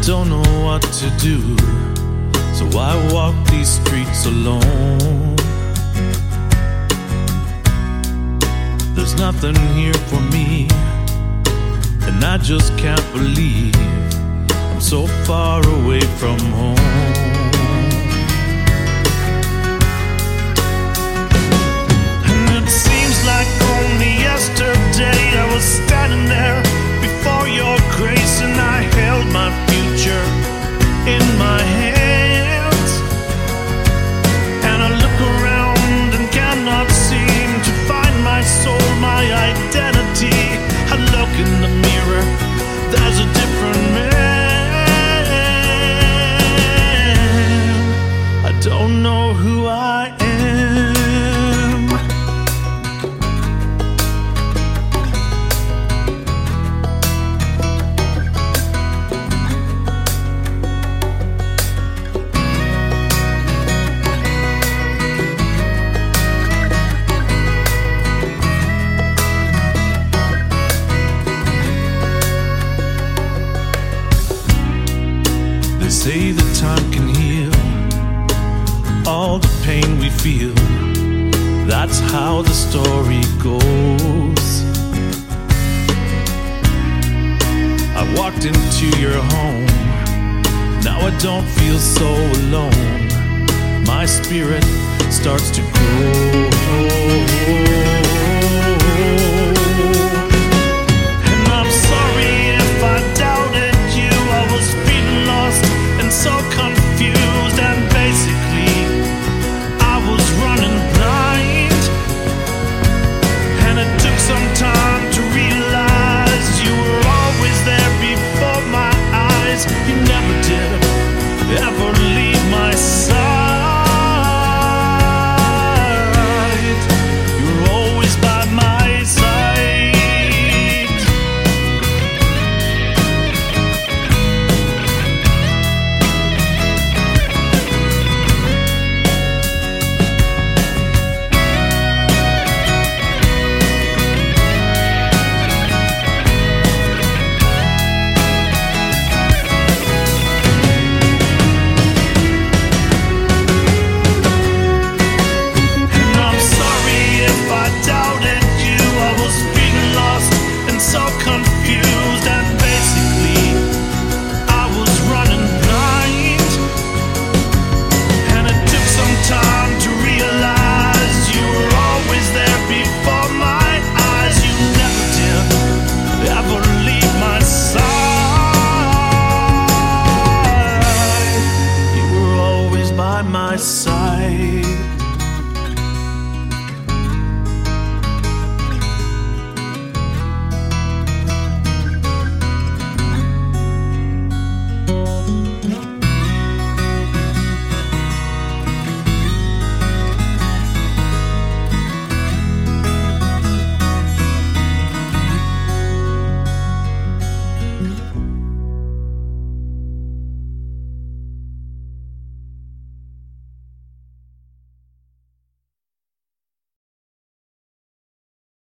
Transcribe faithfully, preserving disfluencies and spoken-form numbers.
don't know what to do, so I walk these streets alone. There's nothing here for me, and I just can't believe I'm so far away from home. And it seems like only yesterday I was standing there before your grace, and I held my future in my hands. And I look around and cannot seem to find my soul, my identity. I look in the mirror, there's a different man. I don't know who I am. They say that time can heal all the pain we feel. That's how the story goes. I walked into your home, now I don't feel so alone. My spirit starts to grow. And I'm sorry if I doubted you. I was feeling lost and so confused.